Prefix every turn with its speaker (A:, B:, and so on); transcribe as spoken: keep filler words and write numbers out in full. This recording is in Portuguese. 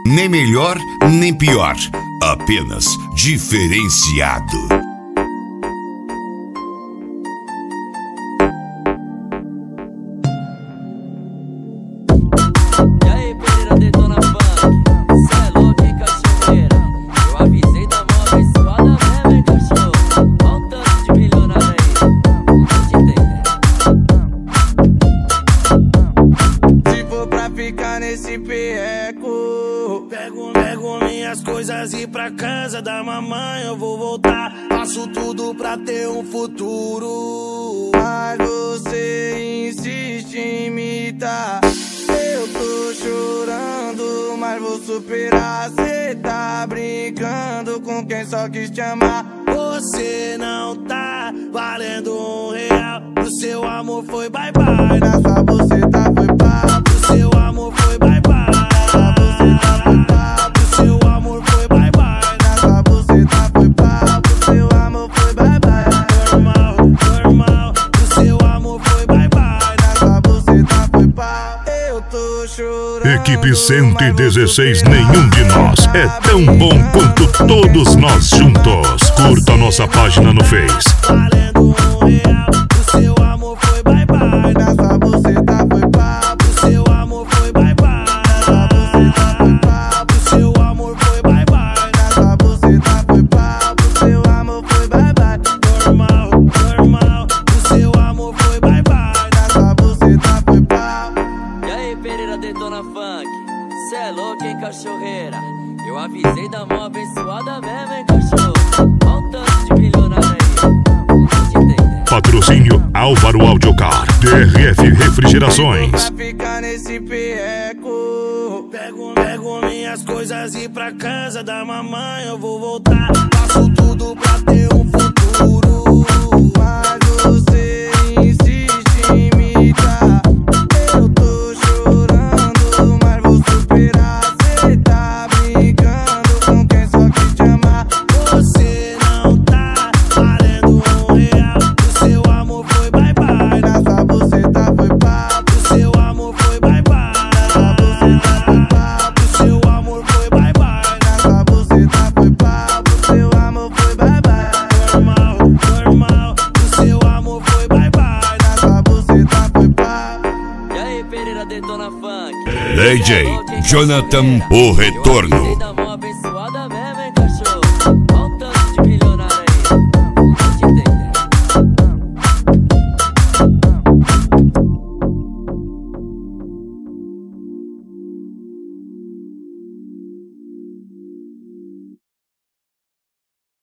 A: nem melhor, nem pior, apenas diferenciado.
B: Nesse perreco, pego, pego minhas coisas e pra casa da mamãe eu vou voltar. Faço tudo pra ter um futuro, mas você insiste em me imitar. Eu tô chorando, mas vou superar. Cê tá brincando com quem só quis te amar. Você não tá valendo um real. O seu amor foi bye bye. Na sua buceta foi pá. O seu amor foi bye bye. Na buceta foi pá. O seu amor foi bye bye. Na sua buceta foi pá. O seu amor foi bye bye. Normal, normal. O seu amor foi bye bye. Na sua buceta foi pá. Eu tô chorando.
C: Equipe cento e dezesseis, nenhum de nós é tão bom quanto todos nós juntos. Curta a nossa página no Face.
B: Valendo um real. O seu amor foi bye bye. Na sua buceta foi pá. O seu amor foi bye bye. Na sua buceta foi pá. O seu amor foi bye bye. Na sua buceta foi pá. O seu amor foi bye bye. Normal, normal. O seu amor foi bye bye. Na sua buceta foi pá.
D: E aí, Pereira Detona Funk, cê é louco, hein, cachorreira? Eu avisei da mão abençoada mesmo, hein, cachorro? Olha um tanto de milionário aí.
C: Patrocínio Álvaro Audiocar, D R F Refrigerações.
B: Pra ficar nesse perreco, pego, pego minhas coisas e pra casa da mamãe eu vou voltar. Faço tudo pra ter um futuro, mas você insiste em me imitar. Eu tô chorando, mas vou superar. Cê tá brincando com quem só quis te amar. Você não tá valendo um real. O seu amor foi bye bye. Na sua buceta foi pá. O seu amor foi bye bye. Na sua buceta foi pá. O seu amor foi bye bye. Na sua buceta foi pá. O seu amor foi bye bye. Normal, normal. O seu amor foi bye bye. Na sua buceta foi pá.
D: E aí, Pereira Detona Funk,
A: D J Jonathan, o retorno.